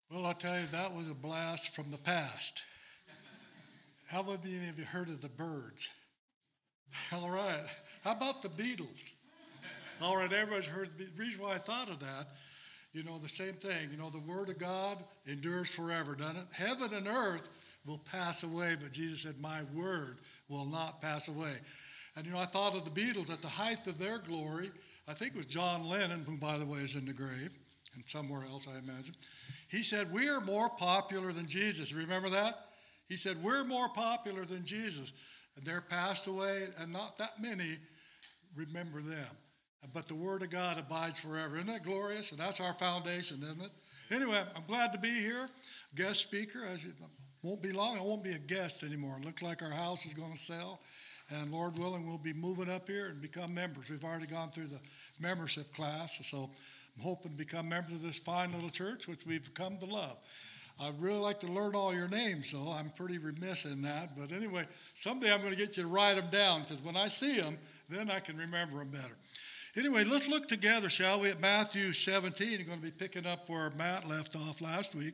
Well, I'll tell you, that was a blast from the past. How many of you heard of the Byrds? All right. How about the Beatles? All right, everybody's heard. The reason why I thought of that, the same thing. The Word of God endures forever, doesn't it? Heaven and earth will pass away, but Jesus said, my Word will not pass away. And, I thought of the Beatles at the height of their glory. I think it was John Lennon, who, by the way, is in the grave, and somewhere else, I imagine. He said, we are more popular than Jesus. Remember that? He said, we're more popular than Jesus. And they're passed away, and not that many remember them. But the Word of God abides forever. Isn't that glorious? And that's our foundation, isn't it? Anyway, I'm glad to be here. Guest speaker. Won't be long. I won't be a guest anymore. It looks like our house is going to sell. And Lord willing, we'll be moving up here and become members. We've already gone through the membership class. So I'm hoping to become members of this fine little church, which we've come to love. I'd really like to learn all your names, so I'm pretty remiss in that. But anyway, someday I'm going to get you to write them down, because when I see them, then I can remember them better. Anyway, let's look together, shall we, at Matthew 17. We're going to be picking up where Matt left off last week.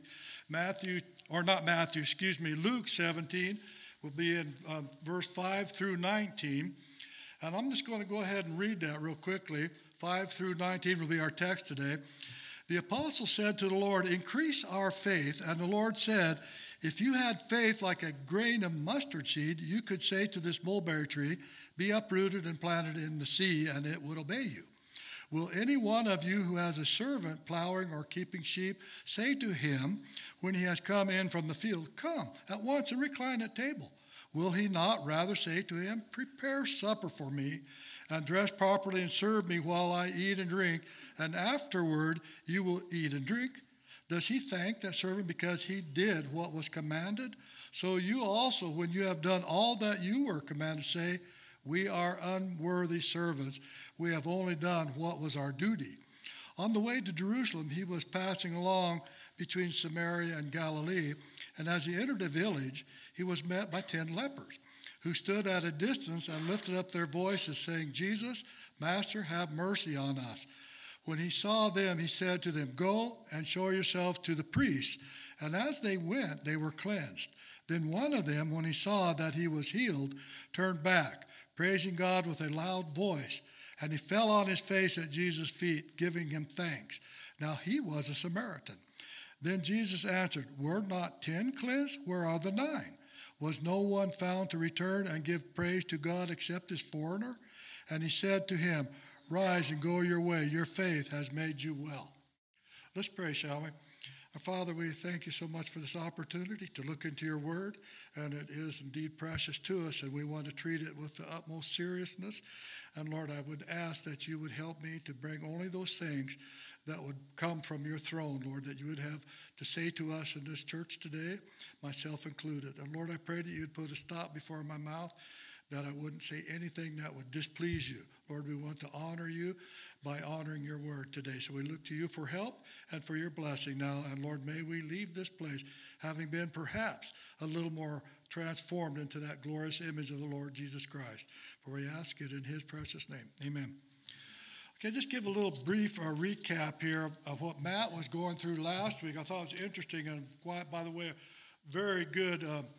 Luke 17 will be in verse 5 through 19. And I'm just going to go ahead and read that real quickly. 5 through 19 will be our text today. The apostle said to the Lord, increase our faith. And the Lord said, if you had faith like a grain of mustard seed, you could say to this mulberry tree, be uprooted and planted in the sea, and it would obey you. Will any one of you who has a servant plowing or keeping sheep say to him, when he has come in from the field, come at once and recline at table? Will he not rather say to him, prepare supper for me, and dress properly and serve me while I eat and drink, and afterward you will eat and drink? Does he thank that servant because he did what was commanded? So you also, when you have done all that you were commanded, say, we are unworthy servants. We have only done what was our duty. On the way to Jerusalem, he was passing along between Samaria and Galilee, and as he entered a village, he was met by 10 lepers, who stood at a distance and lifted up their voices, saying, Jesus, Master, have mercy on us. When he saw them, he said to them, go and show yourself to the priests. And as they went, they were cleansed. Then one of them, when he saw that he was healed, turned back, praising God with a loud voice. And he fell on his face at Jesus' feet, giving him thanks. Now he was a Samaritan. Then Jesus answered, were not 10 cleansed? Where are the 9? Was no one found to return and give praise to God except this foreigner? And he said to him, rise and go your way. Your faith has made you well. Let's pray, shall we? Our Father, we thank you so much for this opportunity to look into your word, and it is indeed precious to us, and we want to treat it with the utmost seriousness. And Lord, I would ask that you would help me to bring only those things that would come from your throne, Lord, that you would have to say to us in this church today, myself included. And Lord, I pray that you'd put a stop before my mouth, that I wouldn't say anything that would displease you. Lord, we want to honor you by honoring your word today. So we look to you for help and for your blessing now. And Lord, may we leave this place having been perhaps a little more transformed into that glorious image of the Lord Jesus Christ. For we ask it in his precious name. Amen. Okay, just give a little brief recap here of what Matt was going through last week. I thought it was interesting, and by the way, a very good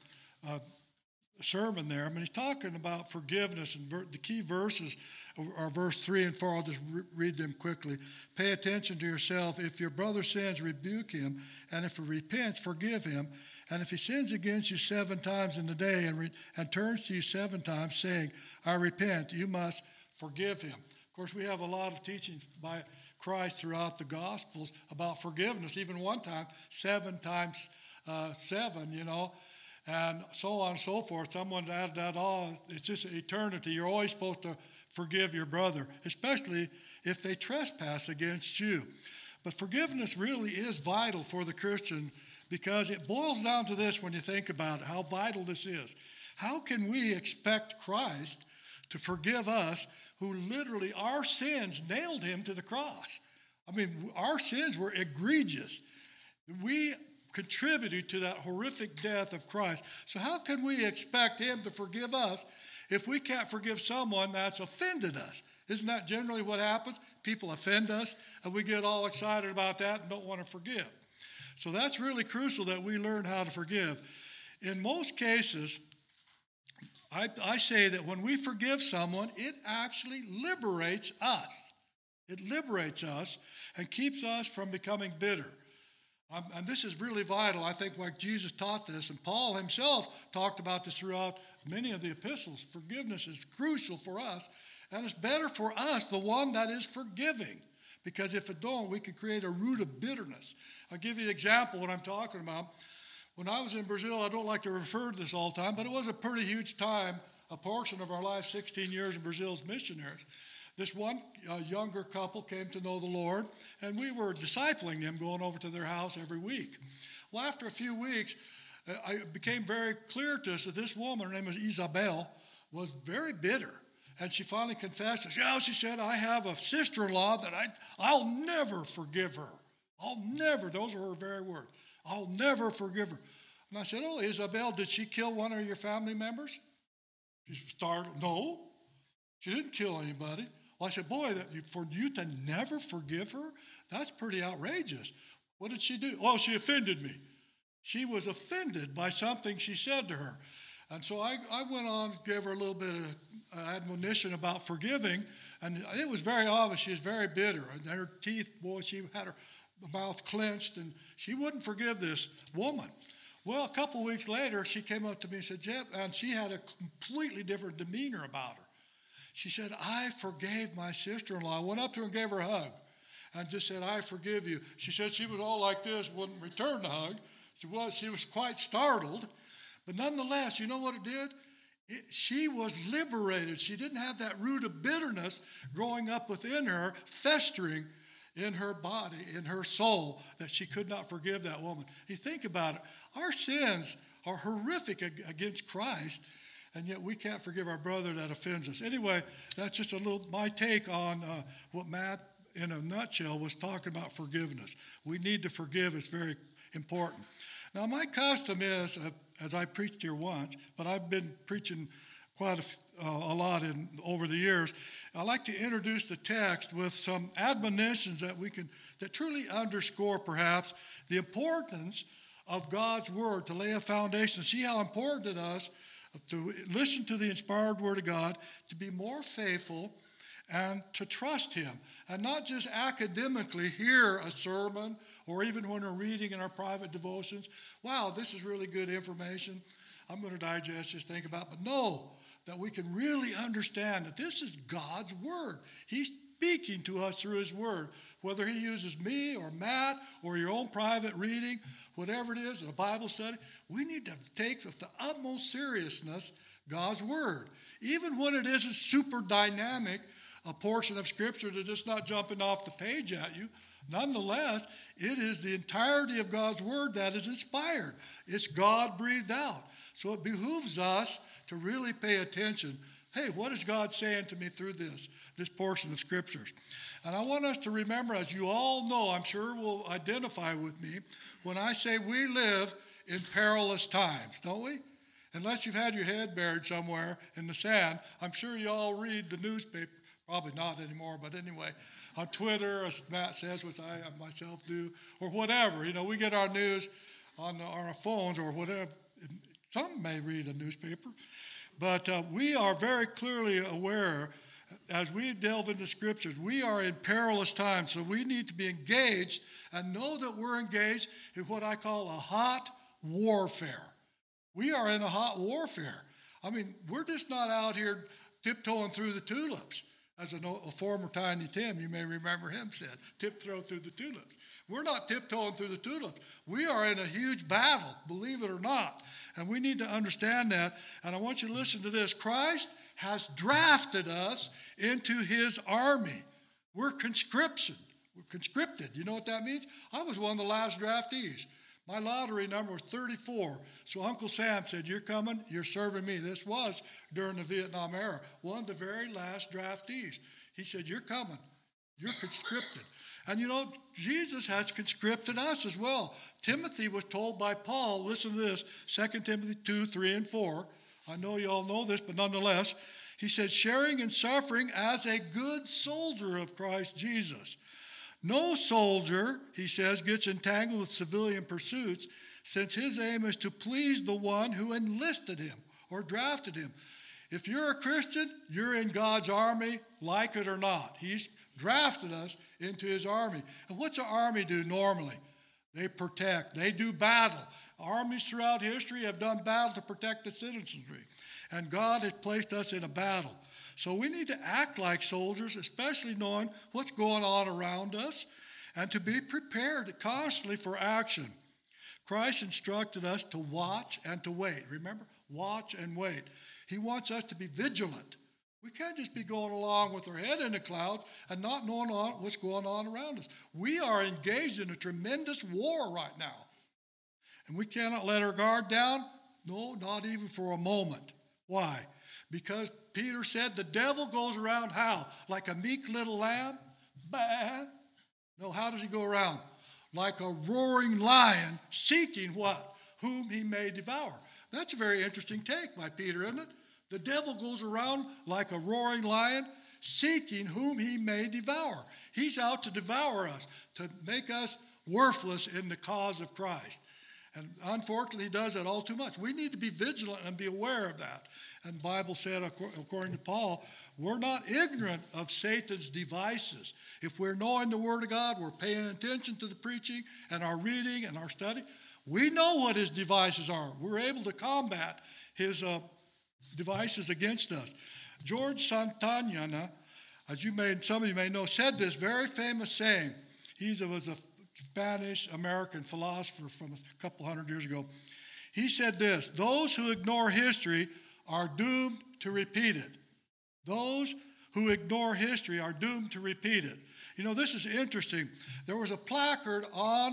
sermon there. I mean, he's talking about forgiveness, and the key verses are verse 3 and 4. I'll just read them quickly. Pay attention to yourself. If your brother sins, rebuke him, and if he repents, forgive him. And if he sins against you 7 times in the day and turns to you 7 times, saying, I repent, you must forgive him. Of course, we have a lot of teachings by Christ throughout the Gospels about forgiveness, even one time, 7 times 7, and so on and so forth. Someone added that all. It's just eternity. You're always supposed to forgive your brother, especially if they trespass against you. But forgiveness really is vital for the Christian, because it boils down to this when you think about it, how vital this is. How can we expect Christ to forgive us, who literally, our sins nailed him to the cross? I mean, our sins were egregious. We contributed to that horrific death of Christ. So how can we expect him to forgive us if we can't forgive someone that's offended us? Isn't that generally what happens? People offend us, and we get all excited about that and don't want to forgive. So that's really crucial that we learn how to forgive. In most cases, I say that when we forgive someone, it actually liberates us. It liberates us and keeps us from becoming bitter. And this is really vital. I think like Jesus taught this, and Paul himself talked about this throughout many of the epistles. Forgiveness is crucial for us, and it's better for us, the one that is forgiving, because if it don't, we can create a root of bitterness. I'll give you an example of what I'm talking about. When I was in Brazil, I don't like to refer to this all the time, but it was a pretty huge time, a portion of our life, 16 years in Brazil as missionaries. This one younger couple came to know the Lord, and we were discipling them, going over to their house every week. Well, after a few weeks, it became very clear to us that this woman, her name was Isabel, was very bitter. And she finally confessed, she said, I have a sister-in-law that I'll never forgive her. I'll never, those are her very words. I'll never forgive her. And I said, oh, Isabel, did she kill one of your family members? She startled, no, she didn't kill anybody. Well, I said, boy, for you to never forgive her, that's pretty outrageous. What did she do? Oh, she offended me. She was offended by something she said to her. And so I went on to give her a little bit of admonition about forgiving, and it was very obvious she was very bitter. And her teeth, boy, she had her mouth clenched, and she wouldn't forgive this woman. Well, a couple of weeks later, she came up to me and said, Jeff, and she had a completely different demeanor about her. She said, I forgave my sister-in-law. I went up to her and gave her a hug and just said, I forgive you. She said she was all like this, wouldn't return the hug. She was quite startled. But nonetheless, you know what it did? She was liberated. She didn't have that root of bitterness growing up within her, festering in her body, in her soul, that she could not forgive that woman. You think about it. Our sins are horrific against Christ, and yet we can't forgive our brother that offends us. Anyway, that's just my take on what Matt, in a nutshell, was talking about forgiveness. We need to forgive. It's very important. Now, my custom is, as I preached here once, but I've been preaching quite a lot over the years, I like to introduce the text with some admonitions that truly underscore perhaps the importance of God's Word, to lay a foundation, see how important it is to listen to the inspired Word of God, to be more faithful, and to trust Him, and not just academically hear a sermon, or even when we're reading in our private devotions, wow, this is really good information, I'm going to digest this, think about it. But no, that we can really understand that this is God's Word. He's speaking to us through His Word. Whether He uses me or Matt or your own private reading, whatever it is, in a Bible study, we need to take with the utmost seriousness God's Word. Even when it isn't super dynamic, a portion of Scripture that's just not jumping off the page at you, nonetheless, it is the entirety of God's Word that is inspired. It's God breathed out. So it behooves us to really pay attention. Hey, what is God saying to me through this portion of Scriptures? And I want us to remember, as you all know, I'm sure will identify with me, when I say we live in perilous times, don't we? Unless you've had your head buried somewhere in the sand, I'm sure you all read the newspaper. Probably not anymore, but anyway, on Twitter, as Matt says, which I myself do, or whatever. You know, we get our news on our phones or whatever. Some may read a newspaper, but we are very clearly aware, as we delve into Scriptures, we are in perilous times, so we need to be engaged and know that we're engaged in what I call a hot warfare. We are in a hot warfare. I mean, we're just not out here tiptoeing through the tulips. As a former Tiny Tim, you may remember him said, tiptoe through the tulips. We're not tiptoeing through the tulips. We are in a huge battle, believe it or not. And we need to understand that. And I want you to listen to this. Christ has drafted us into His army. We're conscripted. You know what that means? I was one of the last draftees. My lottery number was 34. So Uncle Sam said, you're coming, you're serving me. This was during the Vietnam era. One of the very last draftees. He said, you're coming. You're conscripted. And you know, Jesus has conscripted us as well. Timothy was told by Paul, listen to this, 2 Timothy 2, 3, and 4. I know you all know this, but nonetheless, he said, sharing in suffering as a good soldier of Christ Jesus. No soldier, he says, gets entangled with civilian pursuits since his aim is to please the one who enlisted him or drafted him. If you're a Christian, you're in God's army, like it or not. He's drafted us into his army. And what's an army do normally? They protect. They do battle. Armies throughout history have done battle to protect the citizenry. And God has placed us in a battle. So we need to act like soldiers, especially knowing what's going on around us, and to be prepared constantly for action. Christ instructed us to watch and to wait. Remember? Watch and wait. He wants us to be vigilant. We can't just be going along with our head in the clouds and not knowing what's going on around us. We are engaged in a tremendous war right now. And we cannot let our guard down. No, not even for a moment. Why? Because Peter said the devil goes around how? Like a meek little lamb? Bah. No, how does he go around? Like a roaring lion seeking what? Whom he may devour. That's a very interesting take by Peter, isn't it? The devil goes around like a roaring lion seeking whom he may devour. He's out to devour us, to make us worthless in the cause of Christ. And unfortunately, he does that all too much. We need to be vigilant and be aware of that. And the Bible said, according to Paul, we're not ignorant of Satan's devices. If we're knowing the Word of God, we're paying attention to the preaching and our reading and our study, we know what his devices are. We're able to combat his devices against us. George Santayana, as some of you may know, said this very famous saying. He was a Spanish-American philosopher from a couple hundred years ago. He said this: those who ignore history are doomed to repeat it. Those who ignore history are doomed to repeat it. You know, this is interesting. There was a placard on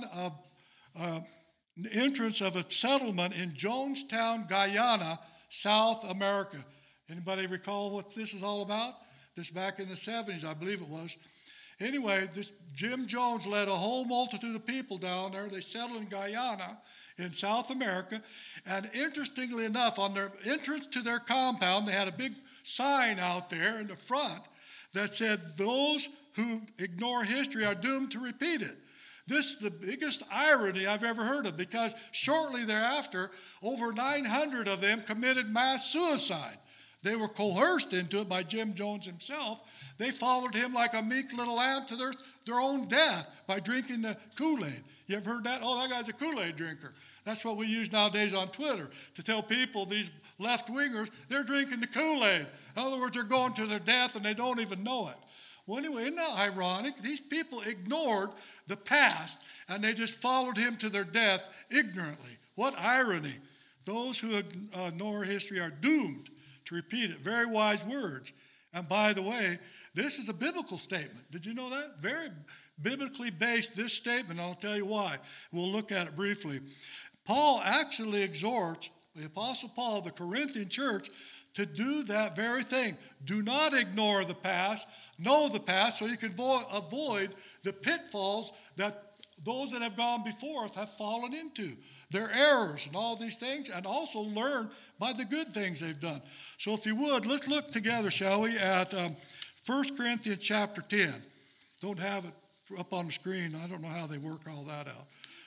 the entrance of a settlement in Jonestown, Guyana, South America. Anybody recall what this is all about? This back in the 70s, I believe it was. Anyway, Jim Jones led a whole multitude of people down there. They settled in Guyana in South America. And interestingly enough, on their entrance to their compound, they had a big sign out there in the front that said, those who ignore history are doomed to repeat it. This is the biggest irony I've ever heard of, because shortly thereafter, over 900 of them committed mass suicide. They were coerced into it by Jim Jones himself. They followed him like a meek little lamb to their own death by drinking the Kool-Aid. You ever heard that? Oh, that guy's a Kool-Aid drinker. That's what we use nowadays on Twitter to tell people, these left-wingers, they're drinking the Kool-Aid. In other words, they're going to their death and they don't even know it. Well, anyway, isn't that ironic? These people ignored the past and they just followed him to their death ignorantly. What irony. Those who ignore history are doomed to repeat it. Very wise words. And by the way, this is a biblical statement. Did you know that? Very biblically based, this statement, and I'll tell you why. We'll look at it briefly. Paul actually exhorts, the Apostle Paul, the Corinthian church, to do that very thing. Do not ignore the past. Know the past so you can avoid the pitfalls that those that have gone before us have fallen into. Their errors and all these things, and also learn by the good things they've done. So if you would, let's look together, shall we, at 1 Corinthians chapter 10. Don't have it up on the screen. I don't know how they work all that out.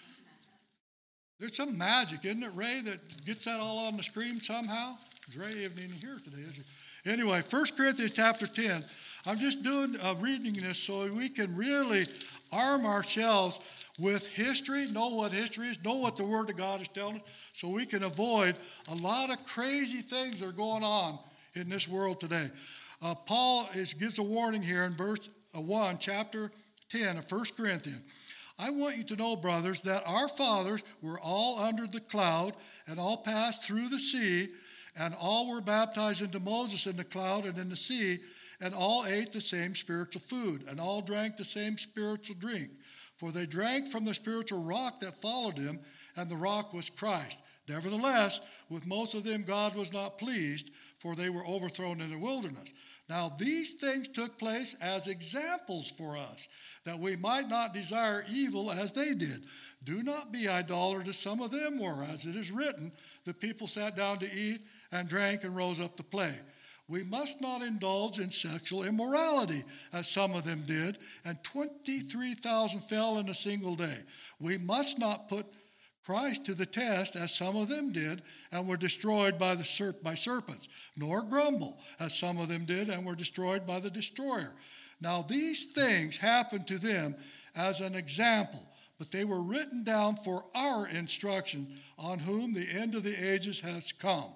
There's some magic, isn't it, Ray, that gets that all on the screen somehow? Ray isn't even here today, is he? Anyway, 1 Corinthians chapter 10. I'm just reading this so we can really arm ourselves with history, know what history is, know what the Word of God is telling us, so we can avoid a lot of crazy things that are going on in this world today. Paul gives a warning here in verse 1, chapter 10 of 1 Corinthians. I want you to know, brothers, that our fathers were all under the cloud and all passed through the sea, and all were baptized into Moses in the cloud and in the sea, and all ate the same spiritual food, and all drank the same spiritual drink. For they drank from the spiritual rock that followed them, and the rock was Christ. Nevertheless, with most of them God was not pleased, for they were overthrown in the wilderness. Now these things took place as examples for us, that we might not desire evil as they did. Do not be idolaters as some of them were, as it is written, the people sat down to eat and drank and rose up to play. We must not indulge in sexual immorality, as some of them did, and 23,000 fell in a single day. We must not put Christ to the test, as some of them did, and were destroyed by serpents, nor grumble, as some of them did, and were destroyed by the destroyer. Now these things happened to them as an example, but they were written down for our instruction, on whom the end of the ages has come.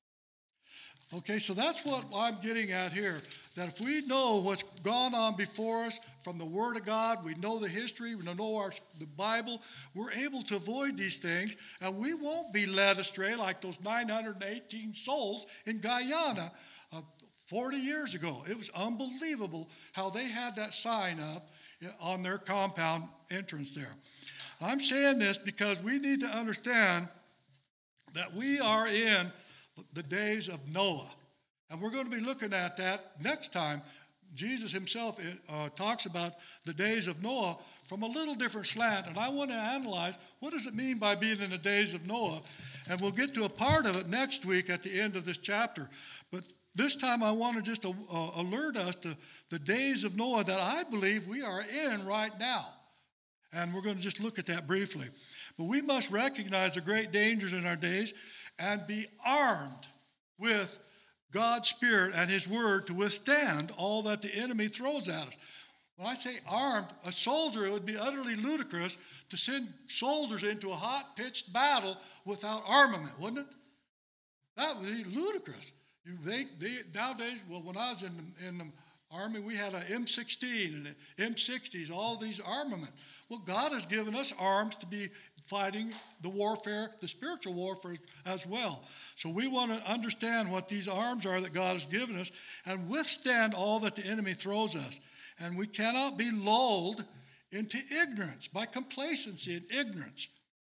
Okay, so that's what I'm getting at here, that if we know what's gone on before us from the Word of God, we know the history, we know the Bible, we're able to avoid these things, and we won't be led astray like those 918 souls in Guyana 40 years ago. It was unbelievable how they had that sign up on their compound entrance there. I'm saying this because we need to understand that we are in the days of Noah. And we're going to be looking at that next time. Jesus himself talks about the days of Noah from a little different slant. And I want to analyze, what does it mean by being in the days of Noah? And we'll get to a part of it next week at the end of this chapter. But this time I want to just alert us to the days of Noah that I believe we are in right now. And we're going to just look at that briefly. But we must recognize the great dangers in our days and be armed with God's Spirit and His Word to withstand all that the enemy throws at us. When I say armed, a soldier, it would be utterly ludicrous to send soldiers into a hot, pitched battle without armament, wouldn't it? That would be ludicrous. Nowadays, well, when I was in the Army, we had an M16 and an M60s, all these armament. Well, God has given us arms to be fighting the warfare, the spiritual warfare as well. So we want to understand what these arms are that God has given us and withstand all that the enemy throws us. And we cannot be lulled into ignorance by complacency and ignorance.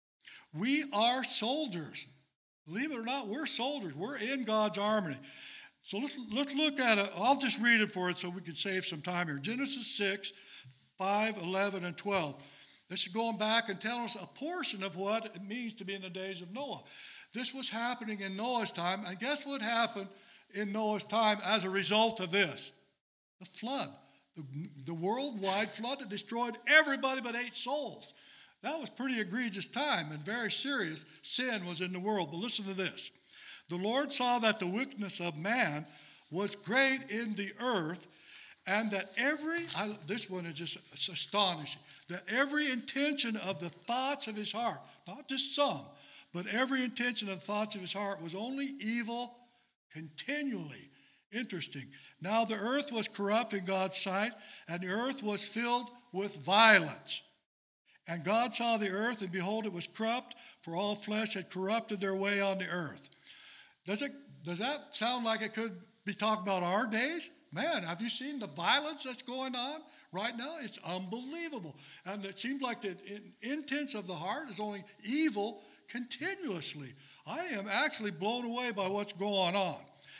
We are soldiers. Believe it or not, we're soldiers. We're in God's army. So let's look at it. I'll just read it for us so we can save some time here. Genesis 6, 5, 11, and 12. This is going back and telling us a portion of what it means to be in the days of Noah. This was happening in Noah's time, and guess what happened in Noah's time as a result of this? The flood. The worldwide flood that destroyed everybody but 8 souls. That was pretty egregious time and very serious sin was in the world. But listen to this. The Lord saw that the wickedness of man was great in the earth, and that this one is just astonishing, that every intention of the thoughts of his heart, not just some, but every intention of the thoughts of his heart was only evil continually. Interesting. Now the earth was corrupt in God's sight, and the earth was filled with violence. And God saw the earth, and behold, it was corrupt, for all flesh had corrupted their way on the earth. Does that sound like it could be talking about our days? Man, have you seen the violence that's going on right now? It's unbelievable. And it seems like the intents of the heart is only evil continuously. I am actually blown away by what's going on.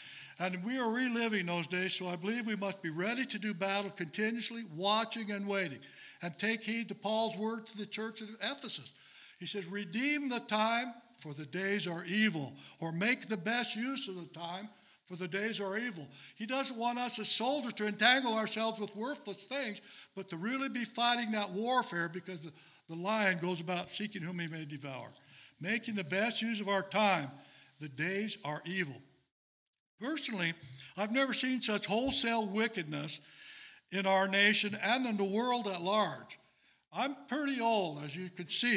And we are reliving those days, so I believe we must be ready to do battle continuously, watching and waiting. And take heed to Paul's word to the church of Ephesus. He says, redeem the time, for the days are evil. Or make the best use of the time, for the days are evil. He doesn't want us as soldiers to entangle ourselves with worthless things, but to really be fighting that warfare, because the lion goes about seeking whom he may devour. Making the best use of our time. The days are evil. Personally, I've never seen such wholesale wickedness in our nation and in the world at large. I'm pretty old, as you can see.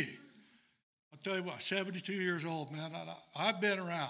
I'll tell you what, 72 years old, man. I've been around.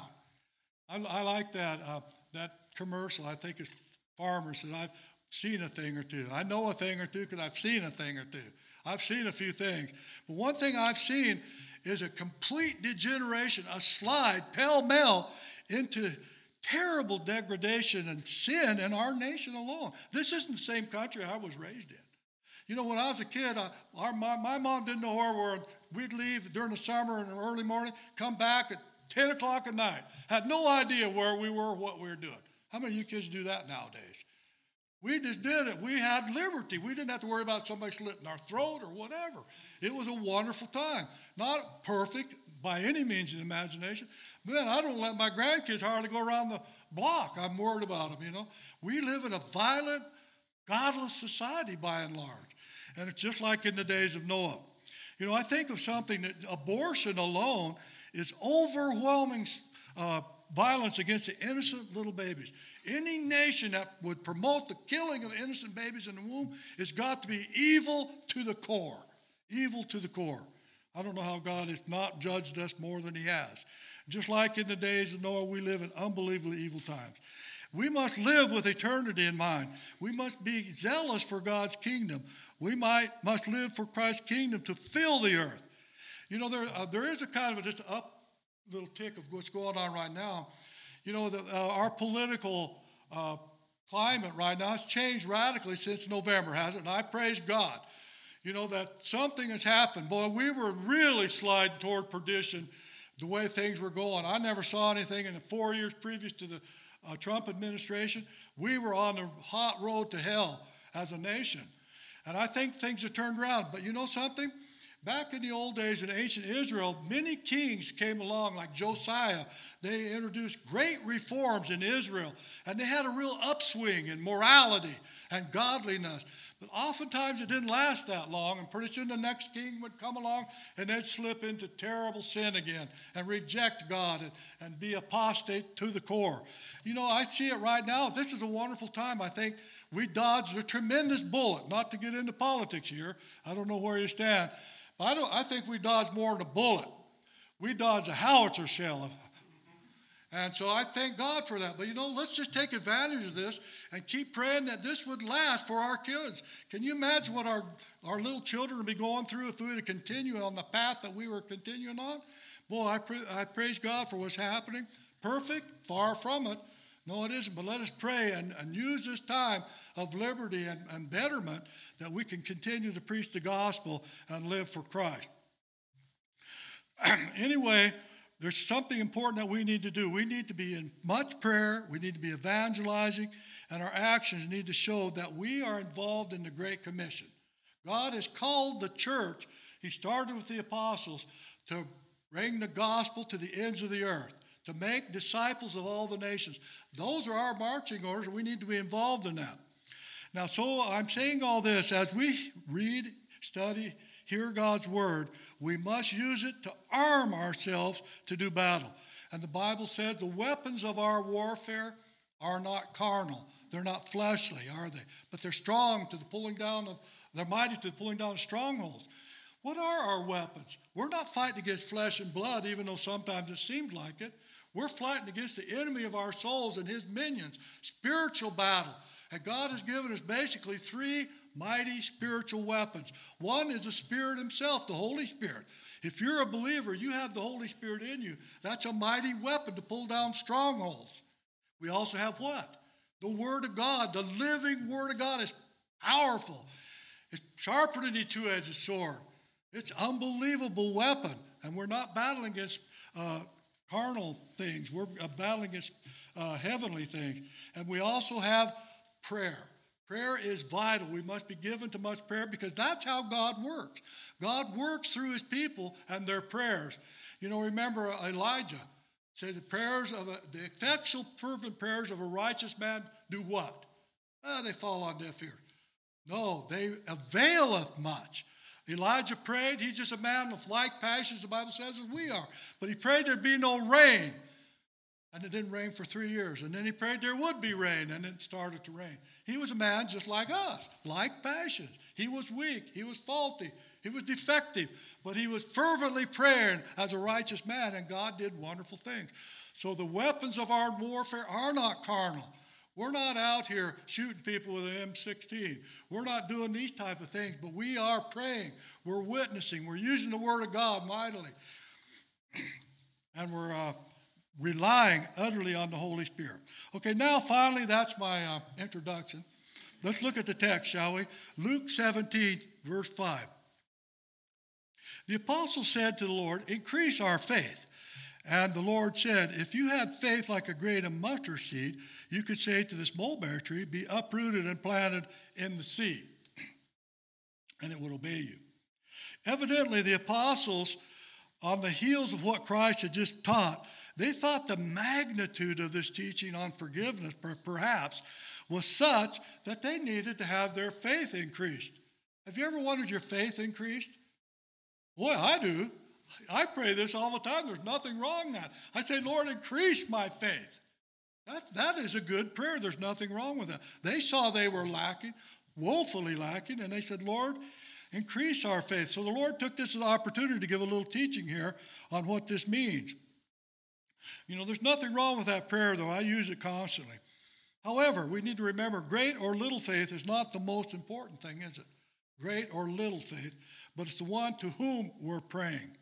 I like that commercial. I think it's Farmer said, I've seen a thing or two. I know a thing or two because I've seen a thing or two. I've seen a few things. But one thing I've seen is a complete degeneration, a slide, pell-mell, into terrible degradation and sin in our nation alone. This isn't the same country I was raised in. You know, when I was a kid, my mom didn't know where we were. We'd leave during the summer in the early morning, come back at 10 o'clock at night. Had no idea where we were, what we were doing. How many of you kids do that nowadays? We just did it. We had liberty. We didn't have to worry about somebody slitting our throat or whatever. It was a wonderful time. Not perfect by any means of the imagination. Man, I don't let my grandkids hardly go around the block. I'm worried about them, you know. We live in a violent, godless society by and large. And it's just like in the days of Noah. You know, I think of something that abortion alone is overwhelming violence against the innocent little babies. Any nation that would promote the killing of innocent babies in the womb has got to be evil to the core. Evil to the core. I don't know how God has not judged us more than he has. Just like in the days of Noah, we live in unbelievably evil times. We must live with eternity in mind. We must be zealous for God's kingdom. We must live for Christ's kingdom to fill the earth. You know, there is a kind of just up little tick of what's going on right now. You know, our political climate right now has changed radically since November, hasn't it? And I praise God. You know, that something has happened. Boy, we were really sliding toward perdition the way things were going. I never saw anything in the 4 years previous to the Trump administration. We were on the hot road to hell as a nation. And I think things have turned around. But you know something? Back in the old days in ancient Israel, many kings came along like Josiah. They introduced great reforms in Israel. And they had a real upswing in morality and godliness. But oftentimes it didn't last that long, and pretty soon the next king would come along and they'd slip into terrible sin again and reject God and be apostate to the core. You know, I see it right now. This is a wonderful time. I think we dodged a tremendous bullet. Not to get into politics here. I don't know where you stand. But I think we dodged more than a bullet. We dodged a howitzer shell. And so I thank God for that. But, you know, let's just take advantage of this and keep praying that this would last for our kids. Can you imagine what our little children would be going through if we were to continue on the path that we were continuing on? Boy, I praise God for what's happening. Perfect? Far from it. No, it isn't. But let us pray and use this time of liberty and betterment that we can continue to preach the gospel and live for Christ. Anyway, there's something important that we need to do. We need to be in much prayer. We need to be evangelizing. And our actions need to show that we are involved in the Great Commission. God has called the church. He started with the apostles to bring the gospel to the ends of the earth, to make disciples of all the nations. Those are our marching orders. We need to be involved in that. Now, so I'm saying all this as we read, study, hear God's word, we must use it to arm ourselves to do battle. And the Bible says the weapons of our warfare are not carnal. They're not fleshly, are they? But they're strong to the pulling down of, they're mighty to the pulling down of strongholds. What are our weapons? We're not fighting against flesh and blood, even though sometimes it seems like it. We're fighting against the enemy of our souls and his minions, spiritual battle. And God has given us basically three mighty spiritual weapons. One is the Spirit himself, the Holy Spirit. If you're a believer, you have the Holy Spirit in you. That's a mighty weapon to pull down strongholds. We also have what? The Word of God. The living Word of God is powerful. It's sharper than any two-edged sword. It's an unbelievable weapon. And we're not battling against carnal things. We're battling against heavenly things. And we also have prayer. Prayer is vital. We must be given to much prayer because that's how God works. God works through his people and their prayers. You know, remember Elijah said the effectual fervent prayers of a righteous man do what? They fall on deaf ears. No, they availeth much. Elijah prayed. He's just a man of like passions, the Bible says, as we are. But he prayed there'd be no rain. And it didn't rain for 3 years. And then he prayed there would be rain, and it started to rain. He was a man just like us, like passions. He was weak. He was faulty. He was defective. But he was fervently praying as a righteous man, and God did wonderful things. So the weapons of our warfare are not carnal. We're not out here shooting people with an M16. We're not doing these type of things, but we are praying. We're witnessing. We're using the Word of God mightily. And we're relying utterly on the Holy Spirit. Okay, now finally, that's my introduction. Let's look at the text, shall we? Luke 17, verse 5. The apostle said to the Lord, "Increase our faith." And the Lord said, "If you had faith like a grain of mustard seed, you could say to this mulberry tree, be uprooted and planted in the sea, and it would obey you." Evidently, the apostles on the heels of what Christ had just taught, they thought the magnitude of this teaching on forgiveness perhaps was such that they needed to have their faith increased. Have you ever wondered your faith increased? Boy, I do. I pray this all the time. There's nothing wrong in that. I say, Lord, increase my faith. That is a good prayer. There's nothing wrong with that. They saw they were lacking, woefully lacking, and they said, Lord, increase our faith. So the Lord took this as an opportunity to give a little teaching here on what this means. You know, there's nothing wrong with that prayer, though. I use it constantly. However, we need to remember great or little faith is not the most important thing, is it? Great or little faith, but it's the one to whom we're praying.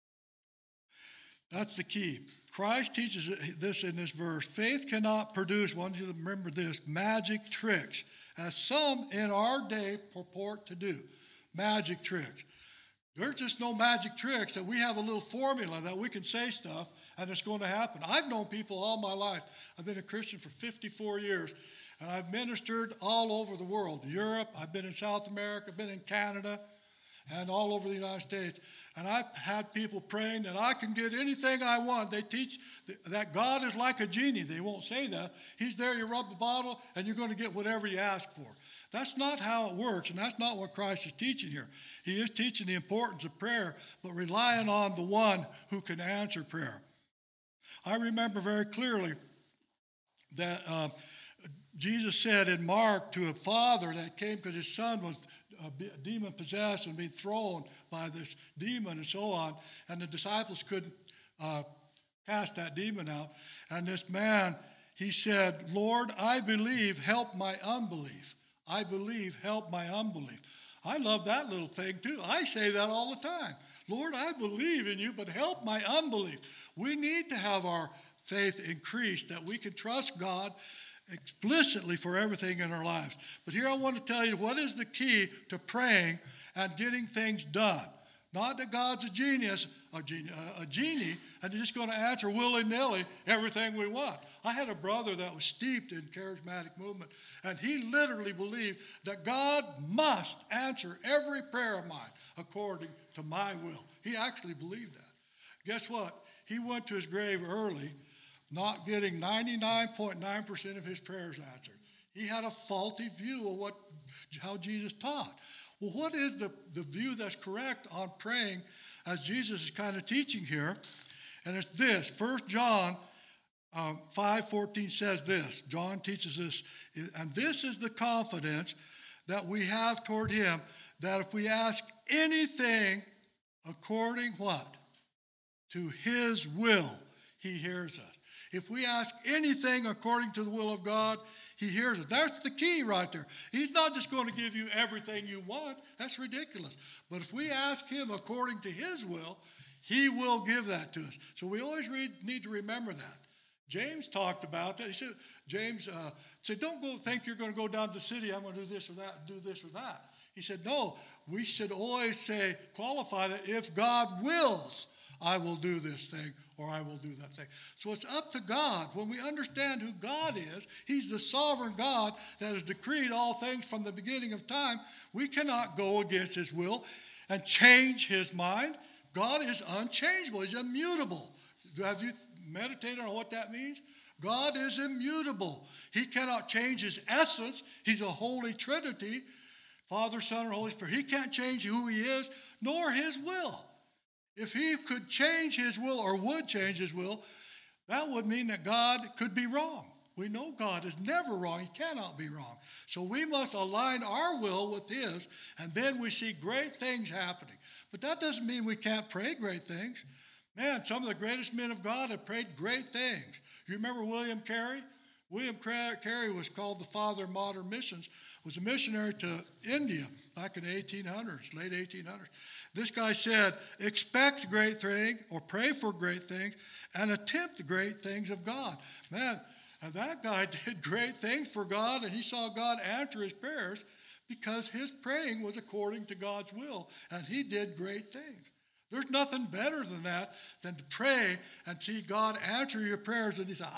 That's the key. Christ teaches this in this verse. Faith cannot produce, I want you to remember this, magic tricks, as some in our day purport to do. Magic tricks. There's just no magic tricks that we have a little formula that we can say stuff and it's going to happen. I've known people all my life. I've been a Christian for 54 years, and I've ministered all over the world. Europe, I've been in South America, I've been in Canada, and all over the United States. And I've had people praying that I can get anything I want. They teach that God is like a genie. They won't say that. He's there, you rub the bottle, and you're going to get whatever you ask for. That's not how it works, and that's not what Christ is teaching here. He is teaching the importance of prayer, but relying on the one who can answer prayer. I remember very clearly that Jesus said in Mark to a father that came because his son was demon-possessed and being thrown by this demon and so on, and the disciples couldn't cast that demon out. And this man, he said, Lord, I believe, help my unbelief. I believe, help my unbelief. I love that little thing too. I say that all the time. Lord, I believe in you, but help my unbelief. We need to have our faith increased, that we can trust God explicitly for everything in our lives. But here I want to tell you what is the key to praying and getting things done. Not that God's a genie, and he's just going to answer willy-nilly everything we want. I had a brother that was steeped in charismatic movement, and he literally believed that God must answer every prayer of mine according to my will. He actually believed that. Guess what? He went to his grave early, not getting 99.9% of his prayers answered. He had a faulty view of how Jesus taught. Well, what is the view that's correct on praying as Jesus is kind of teaching here? And it's this. 1 John 5:14 says this. John teaches this. And this is the confidence that we have toward him, that if we ask anything according what? To his will, he hears us. If we ask anything according to the will of God, he hears us. That's the key right there. He's not just going to give you everything you want. That's ridiculous. But if we ask him according to his will, he will give that to us. So we always need to remember that. James talked about that. He said, James said, don't go think you're going to go down to the city, I'm going to do this or that, do this or that. He said, no, we should always say, qualify that if God wills, I will do this thing or I will do that thing. So it's up to God. When we understand who God is, he's the sovereign God that has decreed all things from the beginning of time. We cannot go against his will and change his mind. God is unchangeable. He's immutable. Have you meditated on what that means? God is immutable. He cannot change his essence. He's a holy Trinity, Father, Son, and Holy Spirit. He can't change who he is, nor his will. If he could change his will or would change his will, that would mean that God could be wrong. We know God is never wrong. He cannot be wrong. So we must align our will with his, and then we see great things happening. But that doesn't mean we can't pray great things. Man, some of the greatest men of God have prayed great things. You remember William Carey? William Carey was called the father of modern missions, was a missionary to India back in the 1800s, late 1800s. This guy said, expect great things or pray for great things and attempt the great things of God. Man, and that guy did great things for God, and he saw God answer his prayers because his praying was according to God's will, and he did great things. There's nothing better than that, than to pray and see God answer your prayers, and he said,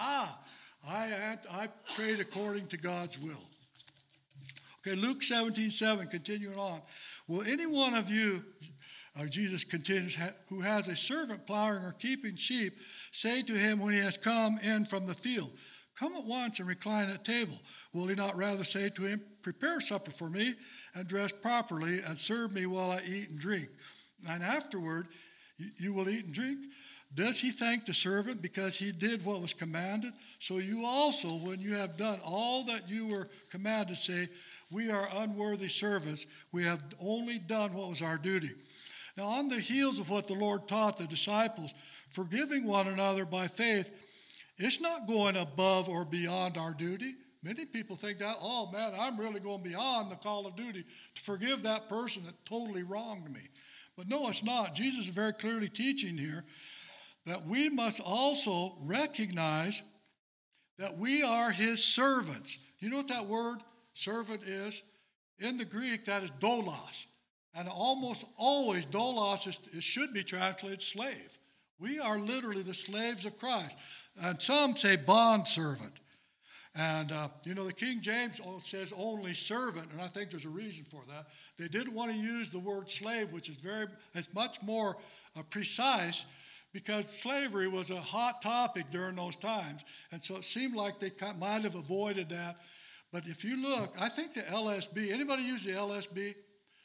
I prayed according to God's will. Okay, Luke 17:7, continuing on. Will any one of you Jesus continues, who has a servant plowing or keeping sheep, say to him when he has come in from the field, come at once and recline at table. Will he not rather say to him, prepare supper for me and dress properly and serve me while I eat and drink? And afterward, you will eat and drink? Does he thank the servant because he did what was commanded? So you also, when you have done all that you were commanded, say, we are unworthy servants. We have only done what was our duty. Now, on the heels of what the Lord taught the disciples, forgiving one another by faith, it's not going above or beyond our duty. Many people think that, oh man, I'm really going beyond the call of duty to forgive that person that totally wronged me. But no, it's not. Jesus is very clearly teaching here that we must also recognize that we are his servants. You know what that word servant is? In the Greek, that is doulos. And almost always, doulos it should be translated slave. We are literally the slaves of Christ. And some say bond servant. And, the King James says only servant, and I think there's a reason for that. They didn't want to use the word slave, which is it's much more precise, because slavery was a hot topic during those times. And so it seemed like they might have avoided that. But if you look, I think the LSB, anybody use the LSB?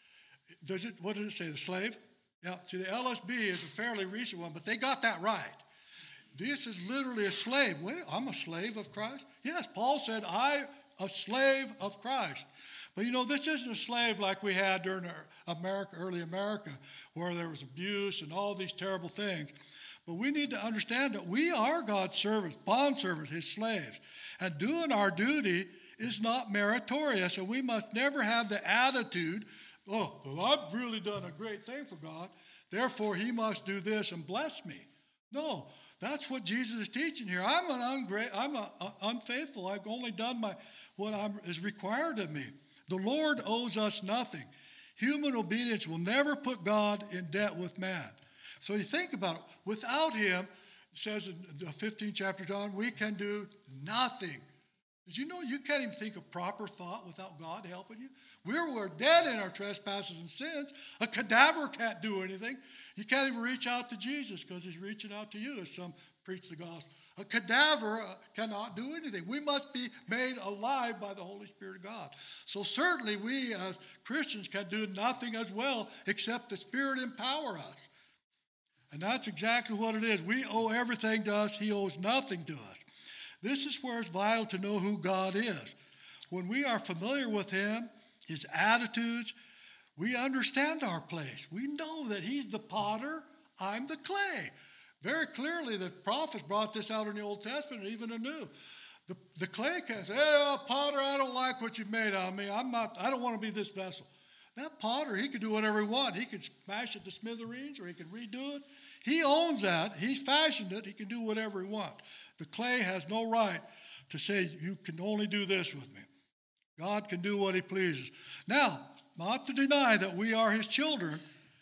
What does it say, the slave? Yeah, see, the LSB is a fairly recent one, but they got that right. This is literally a slave. Wait, I'm a slave of Christ? Yes, Paul said, a slave of Christ. But this isn't a slave like we had during early America, where there was abuse and all these terrible things. But we need to understand that we are God's servants, bond servants, his slaves. And doing our duty is not meritorious, and we must never have the attitude, oh, well, I've really done a great thing for God, therefore he must do this and bless me. No, that's what Jesus is teaching here. I'm unfaithful. I've only done what is required of me. The Lord owes us nothing. Human obedience will never put God in debt with man. So you think about it. Without him, it says in the 15th chapter, John, we can do nothing. Did you know you can't even think of proper thought without God helping you? We're dead in our trespasses and sins. A cadaver can't do anything. You can't even reach out to Jesus because he's reaching out to you as some preach the gospel. A cadaver cannot do anything. We must be made alive by the Holy Spirit of God. So certainly we as Christians can do nothing as well except the Spirit empower us. And that's exactly what it is. We owe everything to us. He owes nothing to us. This is where it's vital to know who God is. When we are familiar with him, his attitudes, we understand our place. We know that he's the potter, I'm the clay. Very clearly, the prophets brought this out in the Old Testament and even the New. The clay can say, hey, potter, I don't like what you've made out of me. I don't want to be this vessel. That potter, he could do whatever he wants. He could smash it to smithereens or he could redo it. He owns that. He's fashioned it. He can do whatever he wants. The clay has no right to say, you can only do this with me. God can do what he pleases. Now, not to deny that we are his children.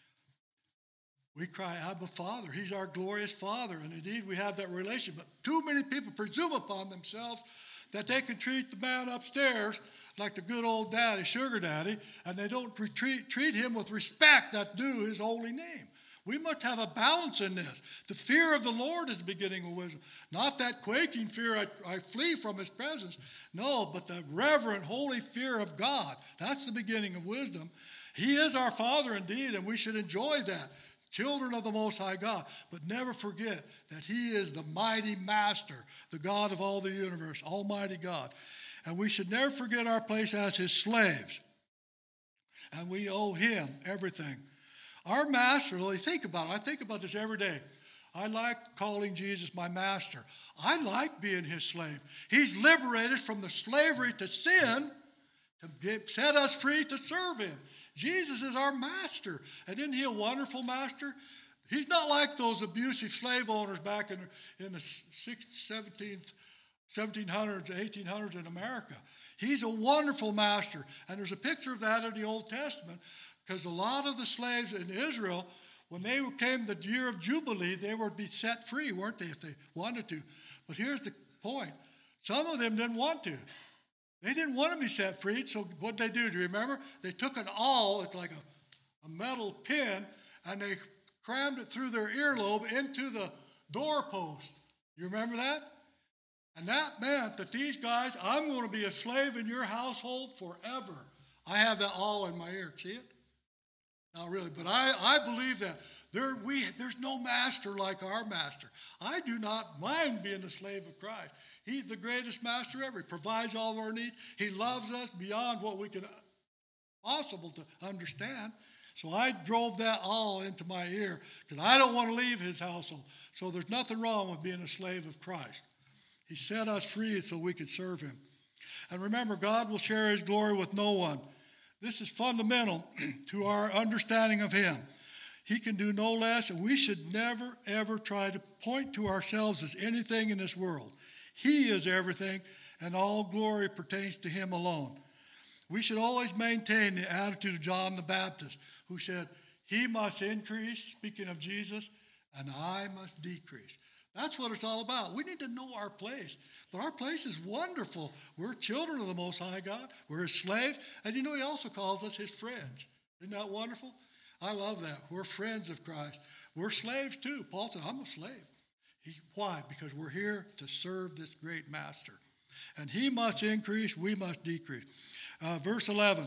We cry, Abba, Father. He's our glorious Father. And indeed, we have that relation. But too many people presume upon themselves that they can treat the man upstairs like the good old daddy, sugar daddy, and they don't treat him with respect that's due his holy name. We must have a balance in this. The fear of the Lord is the beginning of wisdom. Not that quaking fear, I flee from his presence. No, but the reverent, holy fear of God. That's the beginning of wisdom. He is our Father indeed, and we should enjoy that. Children of the Most High God. But never forget that he is the mighty master, the God of all the universe, Almighty God. And we should never forget our place as his slaves. And we owe him everything. Our master, Lord, think about it. I think about this every day. I like calling Jesus my master. I like being his slave. He's liberated from the slavery to sin to set us free to serve him. Jesus is our master. And isn't he a wonderful master? He's not like those abusive slave owners back in the 1700s, 1800s in America. He's a wonderful master. And there's a picture of that in the Old Testament. Because a lot of the slaves in Israel, when they came the year of Jubilee, they would be set free, weren't they, if they wanted to. But here's the point. Some of them didn't want to. They didn't want to be set free, so what did they do? Do you remember? They took an awl, it's like a metal pin, and they crammed it through their earlobe into the doorpost. You remember that? And that meant that these guys, I'm going to be a slave in your household forever. I have that all in my ear. See it? Not really, but I believe that. There's no master like our master. I do not mind being a slave of Christ. He's the greatest master ever. He provides all of our needs. He loves us beyond what we can possible to understand. So I drove that all into my ear because I don't want to leave his household. So there's nothing wrong with being a slave of Christ. He set us free so we could serve him. And remember, God will share his glory with no one. This is fundamental to our understanding of him. He can do no less, and we should never, ever try to point to ourselves as anything in this world. He is everything, and all glory pertains to him alone. We should always maintain the attitude of John the Baptist, who said, he must increase, speaking of Jesus, and I must decrease. That's what it's all about. We need to know our place. But our place is wonderful. We're children of the Most High God. We're his slaves. And you know, he also calls us his friends. Isn't that wonderful? I love that. We're friends of Christ. We're slaves too. Paul said, I'm a slave. Why? Because we're here to serve this great master. And he must increase, we must decrease. Verse 11.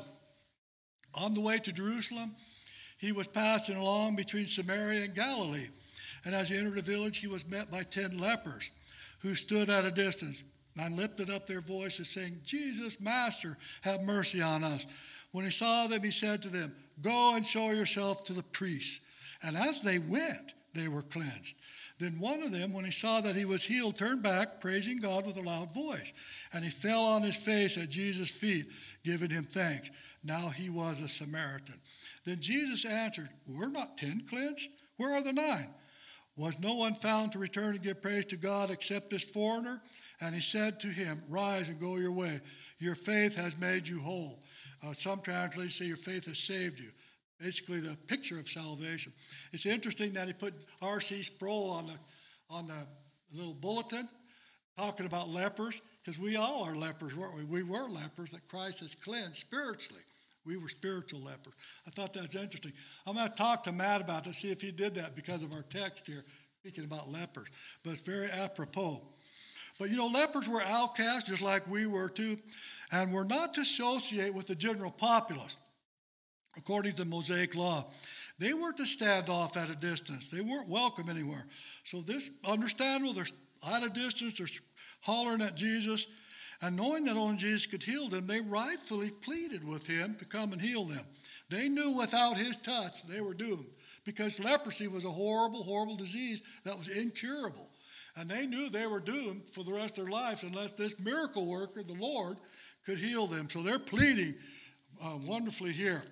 On the way to Jerusalem, he was passing along between Samaria and Galilee. And as he entered the village, he was met by 10 lepers who stood at a distance and lifted up their voices, saying, Jesus, Master, have mercy on us. When he saw them, he said to them, go and show yourself to the priests. And as they went, they were cleansed. Then one of them, when he saw that he was healed, turned back, praising God with a loud voice. And he fell on his face at Jesus' feet, giving him thanks. Now he was a Samaritan. Then Jesus answered, were not 10 cleansed? Where are the 9? Was no one found to return and give praise to God except this foreigner? And he said to him, rise and go your way. Your faith has made you whole. Some translations say your faith has saved you. Basically the picture of salvation. It's interesting that he put R.C. Sproul on the little bulletin talking about lepers, because we all are lepers, weren't we? We were lepers that Christ has cleansed spiritually. We were spiritual lepers. I thought that's interesting. I'm going to talk to Matt about to see if he did that because of our text here, speaking about lepers. But it's very apropos. But you know, lepers were outcasts just like we were too, and were not to associate with the general populace. According to the Mosaic law, they were to stand off at a distance. They weren't welcome anywhere. So this, understandable, they're at a distance, they're hollering at Jesus, and knowing that only Jesus could heal them, they rightfully pleaded with him to come and heal them. They knew without his touch they were doomed, because leprosy was a horrible, horrible disease that was incurable. And they knew they were doomed for the rest of their lives unless this miracle worker, the Lord, could heal them. So they're pleading wonderfully here.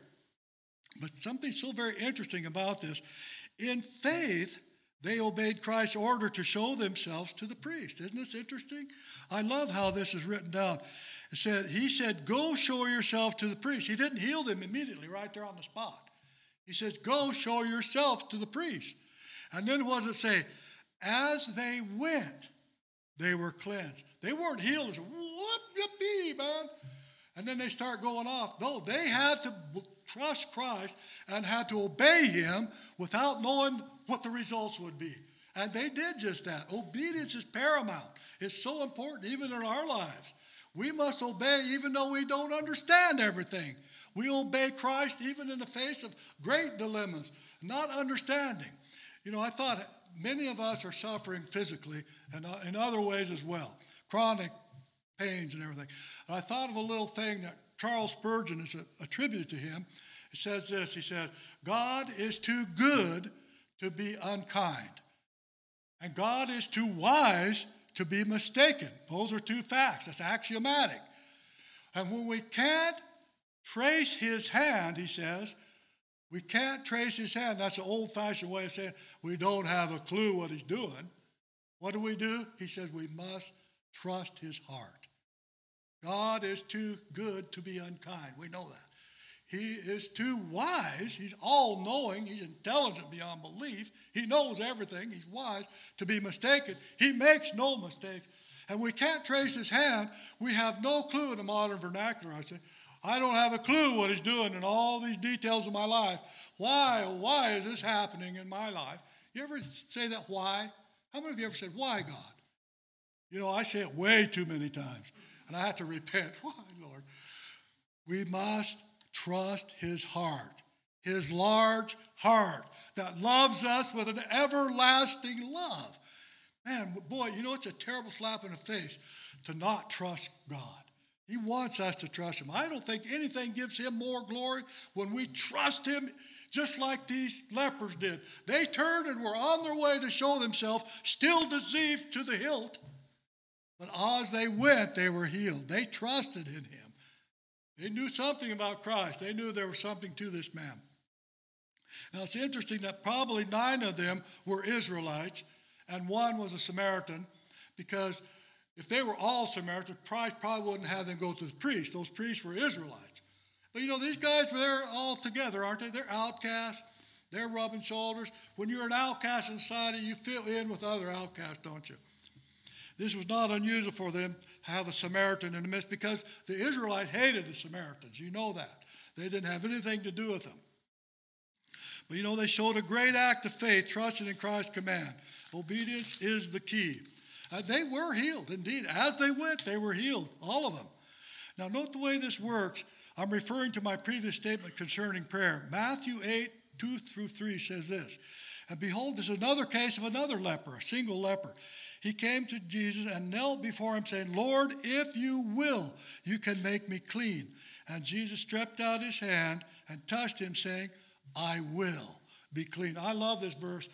But something so very interesting about this, in faith, they obeyed Christ's order to show themselves to the priest. Isn't this interesting? I love how this is written down. He said, go show yourself to the priest. He didn't heal them immediately right there on the spot. He says, go show yourself to the priest. And then what does it say? As they went, they were cleansed. They weren't healed. What yippee, man? And then they start going off. No, they had to trust Christ and had to obey him without knowing what the results would be. And they did just that. Obedience is paramount. It's so important even in our lives. We must obey even though we don't understand everything. We obey Christ even in the face of great dilemmas, not understanding. You know, I thought many of us are suffering physically and in other ways as well. Chronic pains and everything. And I thought of a little thing that Charles Spurgeon is attributed to him. It says this, he said, God is too good to be unkind, and God is too wise to be mistaken. Those are two facts. That's axiomatic. And when we can't trace his hand, he says, we can't trace his hand. That's an old-fashioned way of saying we don't have a clue what he's doing. What do? He says we must trust his heart. God is too good to be unkind. We know that. He is too wise. He's all-knowing. He's intelligent beyond belief. He knows everything. He's wise to be mistaken. He makes no mistake. And we can't trace his hand. We have no clue in the modern vernacular, I say, I don't have a clue what he's doing in all these details of my life. Why is this happening in my life? You ever say that, why? How many of you ever said, why, God? You know, I say it way too many times, and I have to repent. Why, Lord? We must trust his heart, his large heart that loves us with an everlasting love. Man, boy, you know, it's a terrible slap in the face to not trust God. He wants us to trust him. I don't think anything gives him more glory when we trust him, just like these lepers did. They turned and were on their way to show themselves, still deceived to the hilt. But as they went, they were healed. They trusted in him. They knew something about Christ. They knew there was something to this man. Now, it's interesting that probably 9 of them were Israelites, and 1 was a Samaritan, because if they were all Samaritans, Christ probably wouldn't have them go to the priests. Those priests were Israelites. But you know, these guys were there all together, aren't they? They're outcasts. They're rubbing shoulders. When you're an outcast in society, you fit in with other outcasts, don't you? This was not unusual for them to have a Samaritan in the midst, because the Israelites hated the Samaritans. You know that. They didn't have anything to do with them. But you know, they showed a great act of faith, trusting in Christ's command. Obedience is the key. They were healed, indeed. As they went, they were healed, all of them. Now, note the way this works. I'm referring to my previous statement concerning prayer. Matthew 8, 2 through 3 says this. And behold, there's another case of another leper, a single leper. He came to Jesus and knelt before him, saying, Lord, if you will, you can make me clean. And Jesus stretched out his hand and touched him, saying, I will be clean. I love this verse.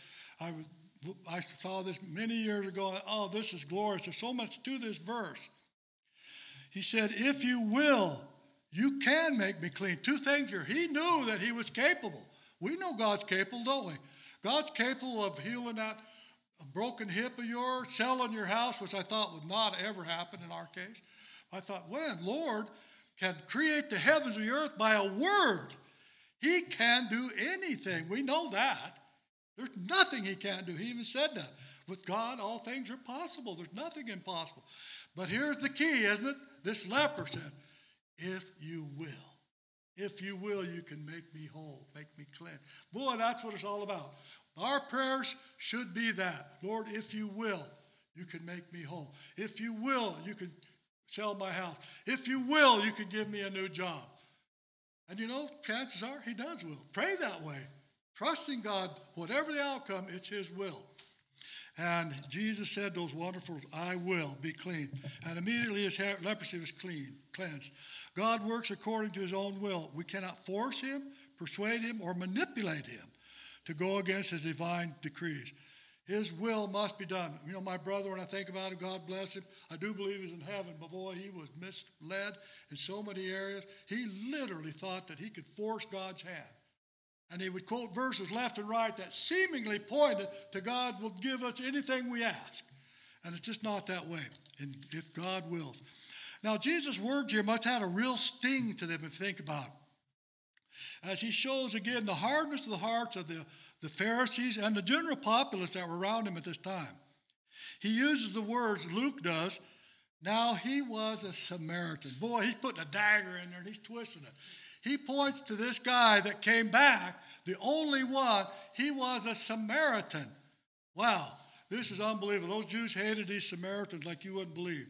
I saw this many years ago. Oh, this is glorious. There's so much to this verse. He said, if you will, you can make me clean. 2 things here. He knew that he was capable. We know God's capable, don't we? God's capable of healing that broken hip of yours, selling your house, which I thought would not ever happen in our case. I thought, when Lord can create the heavens and the earth by a word, he can do anything. We know that. There's nothing he can't do. He even said that. With God, all things are possible. There's nothing impossible. But here's the key, isn't it? This leper said, if you will, you can make me whole, make me clean. Boy, that's what it's all about. Our prayers should be that. Lord, if you will, you can make me whole. If you will, you can sell my house. If you will, you can give me a new job. And you know, chances are he does will. Pray that way. Trusting God, whatever the outcome, it's his will. And Jesus said those wonderful, I will be clean. And immediately his leprosy was cleansed. God works according to his own will. We cannot force him, persuade him, or manipulate him to go against his divine decrees. His will must be done. You know, my brother, when I think about him, God bless him, I do believe he's in heaven, but boy, he was misled in so many areas. He literally thought that he could force God's hand. And he would quote verses left and right that seemingly pointed to God will give us anything we ask. And it's just not that way, if God wills. Now, Jesus' words here must have had a real sting to them if you think about it. As he shows again the hardness of the hearts of the Pharisees and the general populace that were around him at this time. He uses the words, Luke does, now he was a Samaritan. Boy, he's putting a dagger in there and he's twisting it. He points to this guy that came back, the only one. He was a Samaritan. Wow, this is unbelievable. Those Jews hated these Samaritans like you wouldn't believe.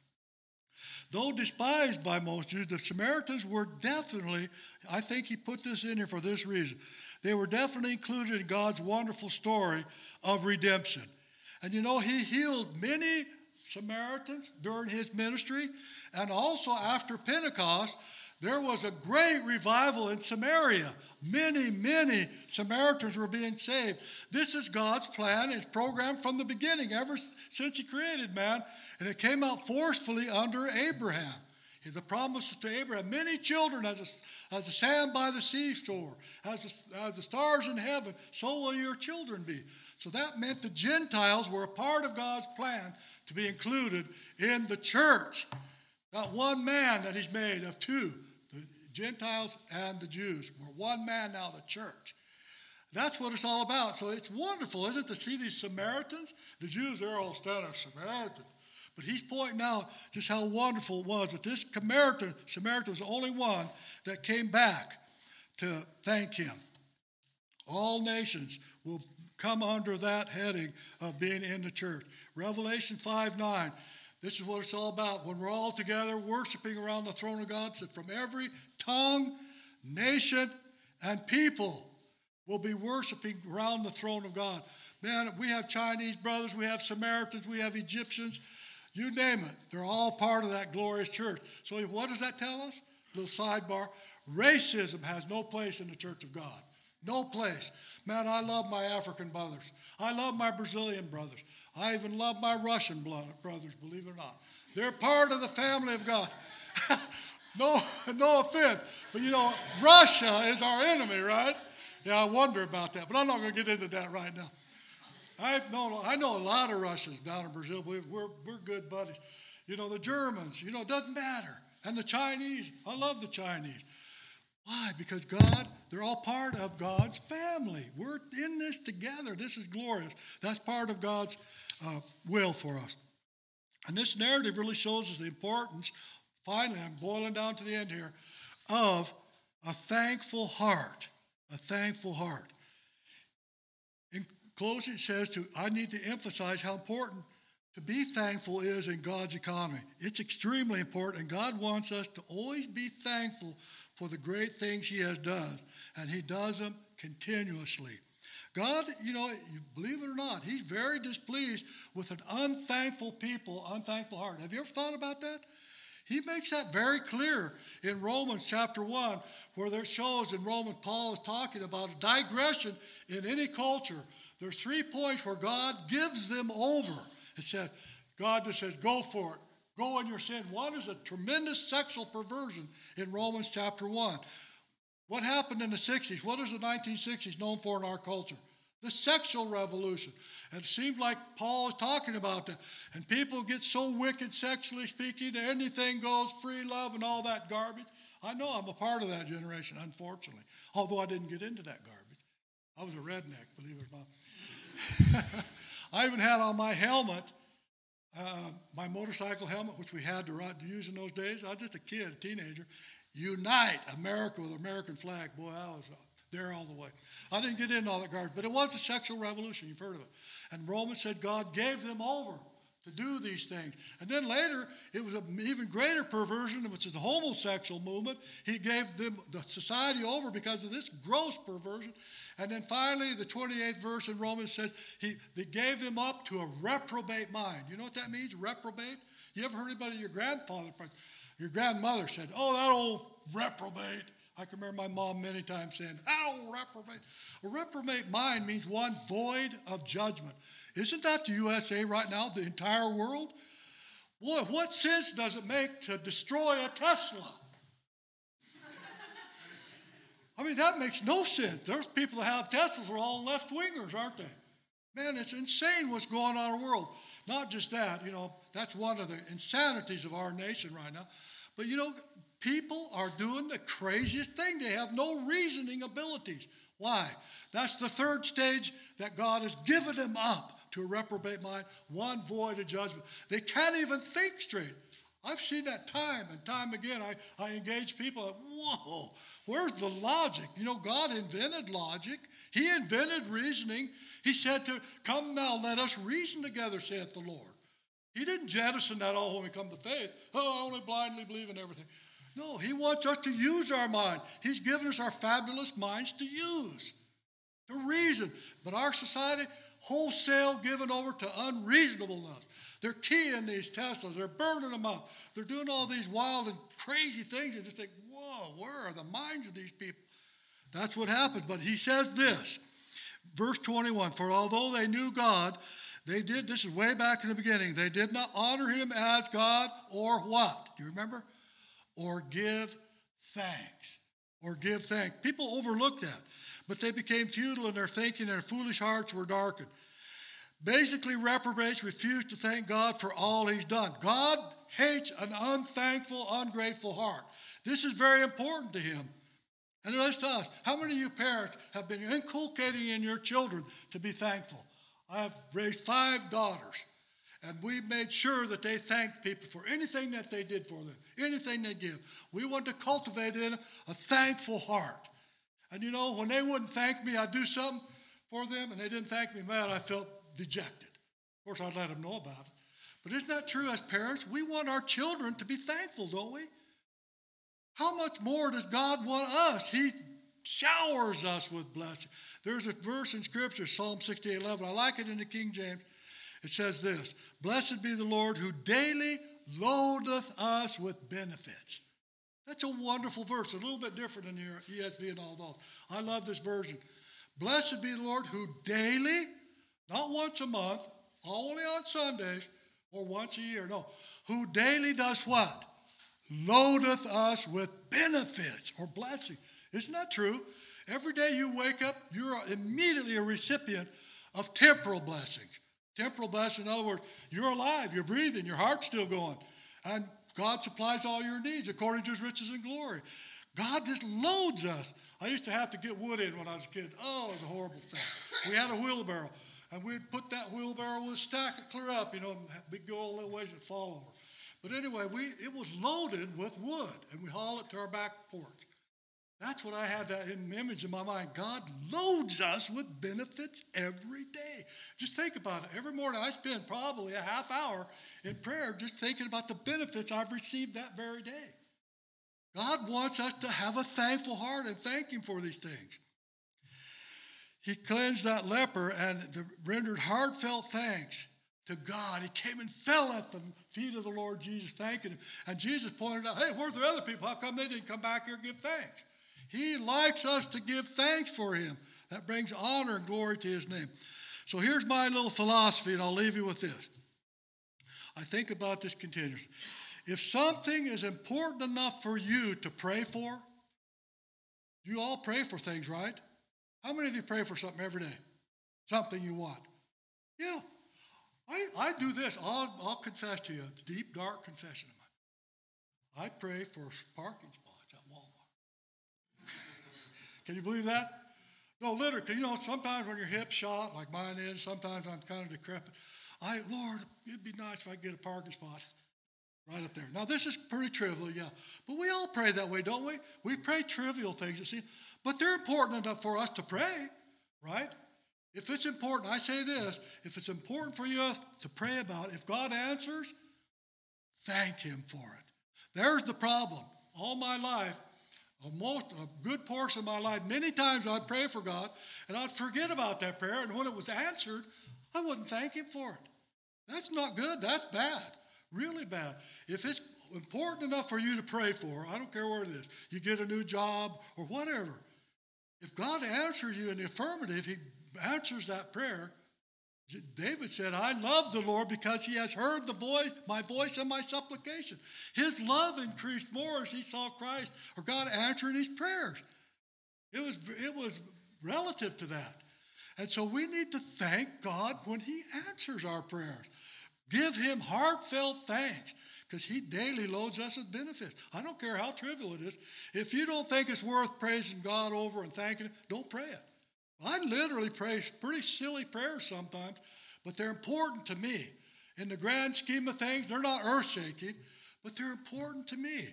Though despised by most Jews, the Samaritans were definitely, I think he put this in here for this reason, they were definitely included in God's wonderful story of redemption. And you know, he healed many Samaritans during his ministry, and also after Pentecost, there was a great revival in Samaria. Many Samaritans were being saved. This is God's plan, his program from the beginning, ever since he created man. And it came out forcefully under Abraham. The promise to Abraham, many children as the sand by the seashore, as the stars in heaven, so will your children be. So that meant the Gentiles were a part of God's plan to be included in the church. Not one man that he's made of two. The Gentiles and the Jews were one man now, the church. That's what it's all about. So it's wonderful, isn't it, to see these Samaritans? The Jews, they're all standing Samaritans. But he's pointing out just how wonderful it was that this Samaritan was the only one that came back to thank him. All nations will come under that heading of being in the church. Revelation 5:9. This is what it's all about. When we're all together worshiping around the throne of God, so from every tongue, nation, and people will be worshiping around the throne of God. Man, we have Chinese brothers, we have Samaritans, we have Egyptians, you name it. They're all part of that glorious church. So what does that tell us? Little sidebar. Racism has no place in the church of God. No place. Man, I love my African brothers. I love my Brazilian brothers. I even love my Russian brothers, believe it or not. They're part of the family of God. No offense. But Russia is our enemy, right? Yeah, I wonder about that. But I'm not going to get into that right now. I know a lot of Russians down in Brazil. We're good buddies. The Germans, it doesn't matter. And the Chinese, I love the Chinese. Why? Because they're all part of God's family. We're in this together. This is glorious. That's part of God's will for us. And this narrative really shows us the importance, finally, I'm boiling down to the end here, of a thankful heart. A thankful heart. In closing, it says, I need to emphasize how important to be thankful is in God's economy. It's extremely important, and God wants us to always be thankful for the great things he has done, and he does them continuously. God, believe it or not, he's very displeased with an unthankful people, unthankful heart. Have you ever thought about that? He makes that very clear in Romans chapter 1, where there shows in Romans, Paul is talking about a digression in any culture. There's 3 points where God gives them over. It says, God just says, go for it. Go in your sin. One is a tremendous sexual perversion in Romans chapter 1. What happened in the 60s? What is the 1960s known for in our culture? The sexual revolution. And it seems like Paul is talking about that. And people get so wicked sexually speaking that anything goes, free love and all that garbage. I know I'm a part of that generation, unfortunately. Although I didn't get into that garbage. I was a redneck, believe it or not. I even had on my helmet, my motorcycle helmet, which we had to use in those days. I was just a kid, a teenager. Unite America with the American flag. Boy, I was there all the way. I didn't get into all that garbage, but it was a sexual revolution. You've heard of it. And Romans said God gave them over to do these things. And then later, it was an even greater perversion, which is the homosexual movement. He gave them the society over because of this gross perversion. And then finally, the 28th verse in Romans says they gave them up to a reprobate mind. You know what that means, reprobate? You ever heard anybody, your grandmother said, oh, that old reprobate. I can remember my mom many times saying, oh, reprobate. A reprobate mind means one void of judgment. Isn't that the USA right now, the entire world? Boy, what sense does it make to destroy a Tesla? I mean, that makes no sense. There's people that have Teslas are all left-wingers, aren't they? Man, it's insane what's going on in our world. Not just that, that's one of the insanities of our nation right now. But, people are doing the craziest thing. They have no reasoning abilities. Why? That's the third stage that God has given them up to a reprobate mind, one void of judgment. They can't even think straight. I've seen that time and time again. I engage people like, whoa, where's the logic? God invented logic. He invented reasoning. He said to come now, let us reason together, saith the Lord. He didn't jettison that all when we come to faith. Oh, I only blindly believe in everything. No, he wants us to use our mind. He's given us our fabulous minds to use, to reason. But our society, wholesale given over to unreasonableness. They're keying these Teslas. They're burning them up. They're doing all these wild and crazy things. And just think, whoa, where are the minds of these people? That's what happened. But he says this, verse 21, for although they knew God, this is way back in the beginning, they did not honor him as God or what? Do you remember? Or give thanks. Or give thanks. People overlook that. But they became futile in their thinking, and their foolish hearts were darkened. Basically, reprobates refuse to thank God for all he's done. God hates an unthankful, ungrateful heart. This is very important to him. And it is to us. How many of you parents have been inculcating in your children to be thankful? I have raised 5 daughters. And we made sure that they thanked people for anything that they did for them, anything they give. We want to cultivate in them a thankful heart. And you know, when they wouldn't thank me, I'd do something for them, and they didn't thank me, man, I felt dejected. Of course, I'd let them know about it. But isn't that true as parents? We want our children to be thankful, don't we? How much more does God want us? He showers us with blessing. There's a verse in Scripture, Psalm 68:11. I like it in the King James. It says this, blessed be the Lord who daily loadeth us with benefits. That's a wonderful verse, a little bit different than your ESV and all those. I love this version. Blessed be the Lord who daily, not once a month, only on Sundays, or once a year, no, who daily does what? Loadeth us with benefits or blessing. Isn't that true? Every day you wake up, you're immediately a recipient of temporal blessings. Temporal blessing, in other words, you're alive, you're breathing, your heart's still going. And God supplies all your needs according to his riches and glory. God just loads us. I used to have to get wood in when I was a kid. Oh, it was a horrible thing. We had a wheelbarrow, and we'd put that wheelbarrow, we'd stack it clear up, and we'd go all the way and fall over. But anyway, it was loaded with wood, and we'd haul it to our back porch. That's what I had that image in my mind. God loads us with benefits every day. Just think about it. Every morning I spend probably a half hour in prayer just thinking about the benefits I've received that very day. God wants us to have a thankful heart and thank him for these things. He cleansed that leper and rendered heartfelt thanks to God. He came and fell at the feet of the Lord Jesus, thanking him. And Jesus pointed out, hey, where's the other people? How come they didn't come back here and give thanks? He likes us to give thanks for him. That brings honor and glory to his name. So here's my little philosophy, and I'll leave you with this. I think about this continuously. If something is important enough for you to pray for, you all pray for things, right? How many of you pray for something every day? Something you want? Yeah. I do this. I'll confess to you, a deep, dark confession of mine. I pray for parking spots at Walmart. Can you believe that? No, literally, because sometimes when your hip's shot, like mine is, sometimes I'm kind of decrepit. Lord, it'd be nice if I could get a parking spot right up there. Now, this is pretty trivial, yeah. But we all pray that way, don't we? We pray trivial things, you see. But they're important enough for us to pray, right? If it's important, I say this, if it's important for you to pray about, if God answers, thank him for it. There's the problem. All my life, a good portion of my life, many times I'd pray for God, and I'd forget about that prayer, and when it was answered, I wouldn't thank him for it. That's not good. That's bad. Really bad. If it's important enough for you to pray for, I don't care where it is, you get a new job or whatever, if God answers you in the affirmative, he answers that prayer. David said, I love the Lord because he has heard my voice and my supplication. His love increased more as he saw Christ or God answering his prayers. It was relative to that. And so we need to thank God when he answers our prayers. Give him heartfelt thanks because he daily loads us with benefits. I don't care how trivial it is. If you don't think it's worth praising God over and thanking him, don't pray it. I literally pray pretty silly prayers sometimes, but they're important to me. In the grand scheme of things, they're not earth-shaking, but they're important to me.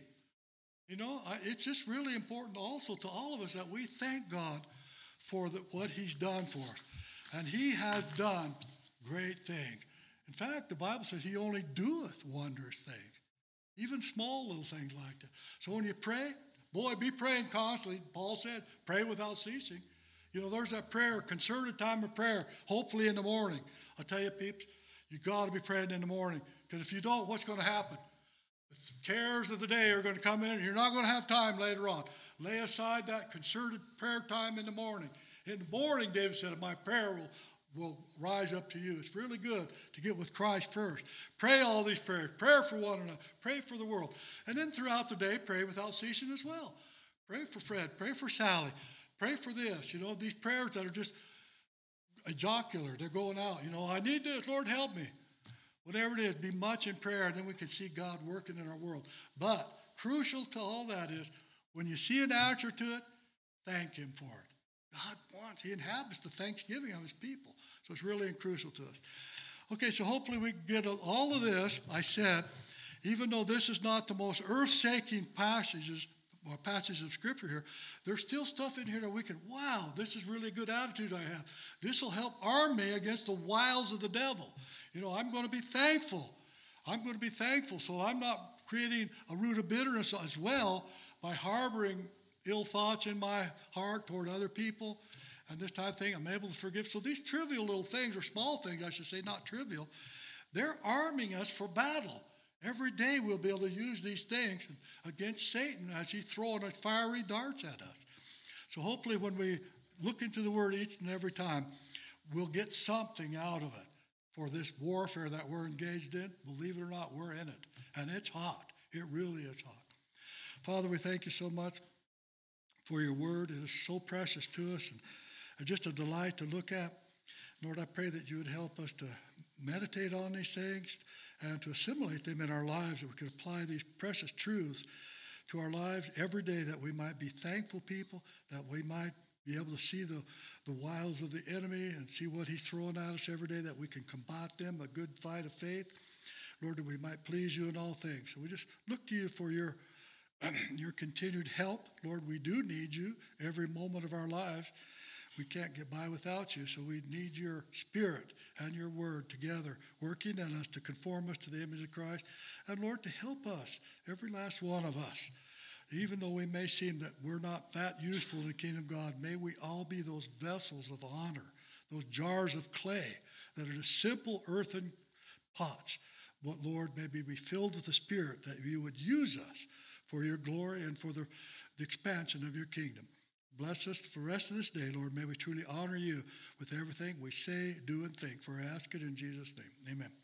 It's just really important also to all of us that we thank God for what he's done for us. And he has done great things. In fact, the Bible says he only doeth wondrous things, even small little things like that. So when you pray, be praying constantly. Paul said, pray without ceasing. There's that prayer, concerted time of prayer, hopefully in the morning. I tell you, peeps, you got to be praying in the morning. Because if you don't, what's going to happen? The cares of the day are going to come in, and you're not going to have time later on. Lay aside that concerted prayer time in the morning. In the morning, David said, my prayer will rise up to you. It's really good to get with Christ first. Pray all these prayers. Pray for one another. Pray for the world. And then throughout the day, pray without ceasing as well. Pray for Fred. Pray for Sally. Pray for this, these prayers that are just jocular, they're going out. I need this, Lord, help me. Whatever it is, be much in prayer, and then we can see God working in our world. But crucial to all that is, when you see an answer to it, thank him for it. God he inhabits the thanksgiving of his people. So it's really crucial to us. Okay, so hopefully we can get all of this. I said, even though this is not the most earth-shaking passages of Scripture here, there's still stuff in here that we can, wow, this is really a good attitude I have. This will help arm me against the wiles of the devil. I'm going to be thankful. I'm going to be thankful, so I'm not creating a root of bitterness as well by harboring ill thoughts in my heart toward other people and this type of thing. I'm able to forgive. So these trivial little things, or small things, I should say, not trivial, they're arming us for battle. Every day we'll be able to use these things against Satan as he's throwing his fiery darts at us. So hopefully when we look into the Word each and every time, we'll get something out of it for this warfare that we're engaged in. Believe it or not, we're in it. And it's hot. It really is hot. Father, we thank you so much for your Word. It is so precious to us and just a delight to look at. Lord, I pray that you would help us to meditate on these things and to assimilate them in our lives, that we could apply these precious truths to our lives every day, that we might be thankful people, that we might be able to see the wiles of the enemy and see what he's throwing at us every day, that we can combat them, a good fight of faith. Lord, that we might please you in all things. So we just look to you for your continued help. Lord, we do need you every moment of our lives. We can't get by without you, so we need your Spirit and your Word together, working in us to conform us to the image of Christ. And Lord, to help us, every last one of us, even though we may seem that we're not that useful in the kingdom of God, may we all be those vessels of honor, those jars of clay that are the simple earthen pots. But Lord, may we be filled with the Spirit, that you would use us for your glory and for the expansion of your kingdom. Bless us for the rest of this day, Lord. May we truly honor you with everything we say, do, and think. For I ask it in Jesus' name. Amen.